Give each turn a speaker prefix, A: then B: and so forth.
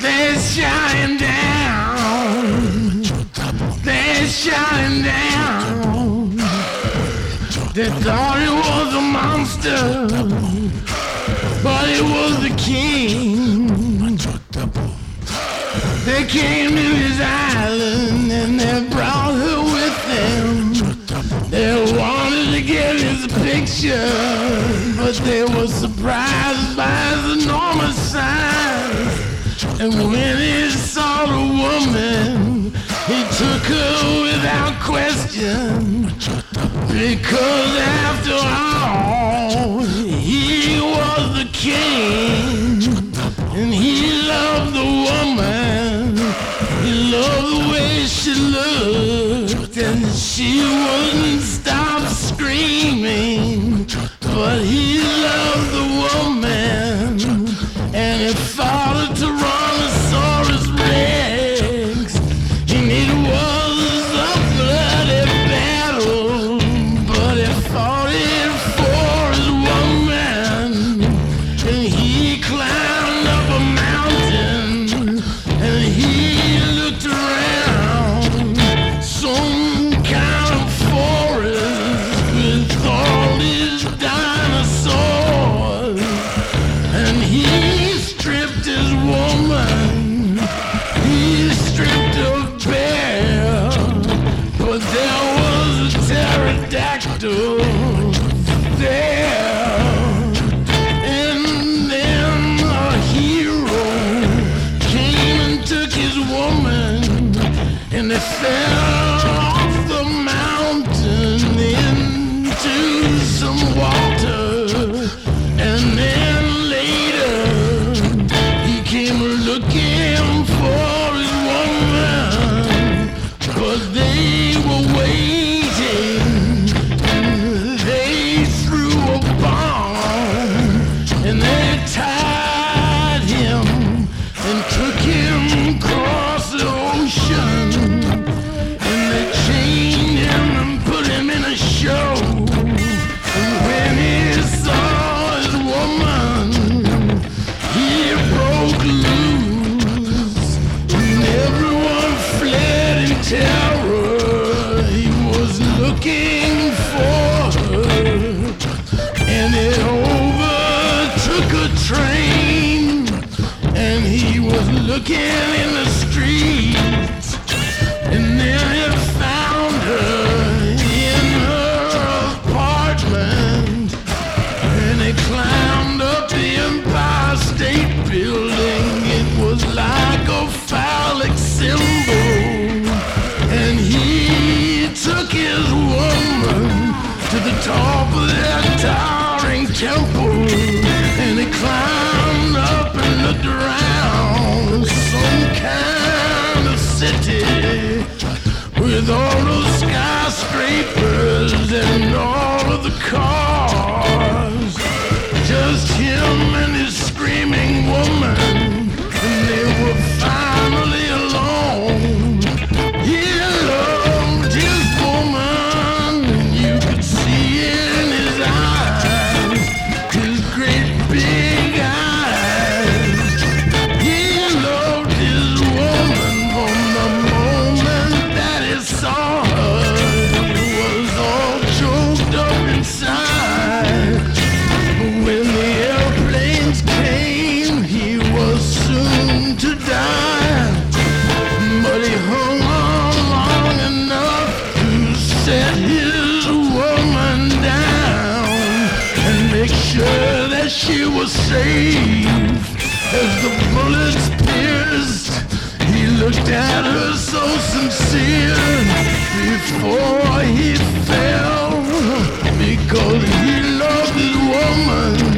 A: They're shutting down. They're shutting down. They thought it was a monster, but it was the king. They came to his island and they brought her with them. They wanted to get his picture, but they were surprised by his enormous size. And when he saw the woman, he took her without question. Because after all, he was the king. And he loved the woman. He loved the way she looked. And she wouldn't stop screaming. But he loved the woman. And he fought a Tyrannosaurus Rex. And it was a bloody battle. But he fought it for his woman. And he climbed up a mountain. And he looked around. Some kind of forest with all these dinosaurs. And he stripped his woman. He stripped her bare. But there was a pterodactyl there. And then a hero came and took his woman. And they fell off the mountain into some water. And then later he came looking for his woman. But they were waiting. They threw a bomb. And they tied him and took him across the ocean. And they chained him and put him in a show. And when he saw his woman, he broke loose. And everyone fled in terror. He was looking for her. And it overtook a train. And he was looking in the streets. And then he found her in her apartment. And he climbed up the Empire State Building. It was like a phallic symbol. And he took his woman to the top of that towering temple. And he climbed up and looked around. Some kind of city with all those skyscrapers and all of the cars. Just him and his screaming woman. And they were finally alone. He loved his woman. And you could see it in his eyes. His great big eyes. He loved his woman from the moment that he saw her. He was all choked up inside. But when the airplanes came, he was soon to die. But he hung on long enough to set his woman down and make sure that she was safe. As the bullets pierced, he looked at her so sincere before he fell, because he loved his woman.